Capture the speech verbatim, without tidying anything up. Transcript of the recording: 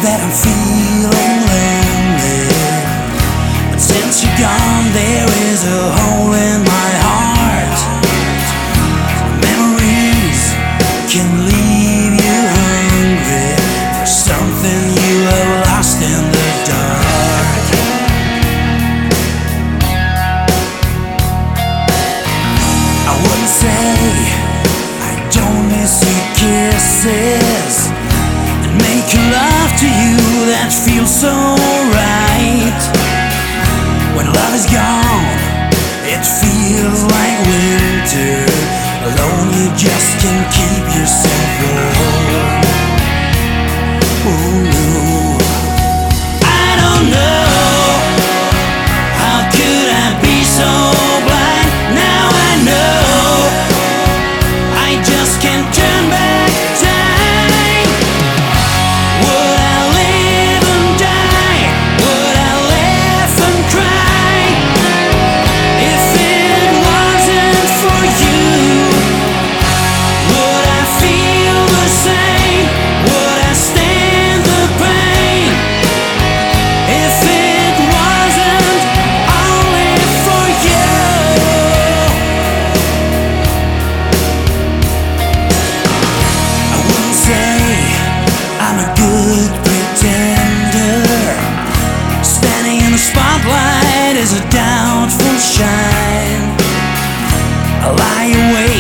that I'm feeling lonely, but since you're gone there is a hole in my heart. Memories can leave you hungry for something you have lost in the dark. I wouldn't say I don't miss your kisses and making love to you that feels so right. When love is gone, it feels like winter. Alone you just can't keep yourself warm. Oh no, I don't know, how could I be so blind? Now I know, I just can't turn back time. Would I live and die? Would I laugh and cry if it wasn't for you? Would I feel the same? Would I stand the pain if it wasn't only for you? I wouldn't say I'm a good pretender. Standing in the spotlight is a doubtful shine. I lie awake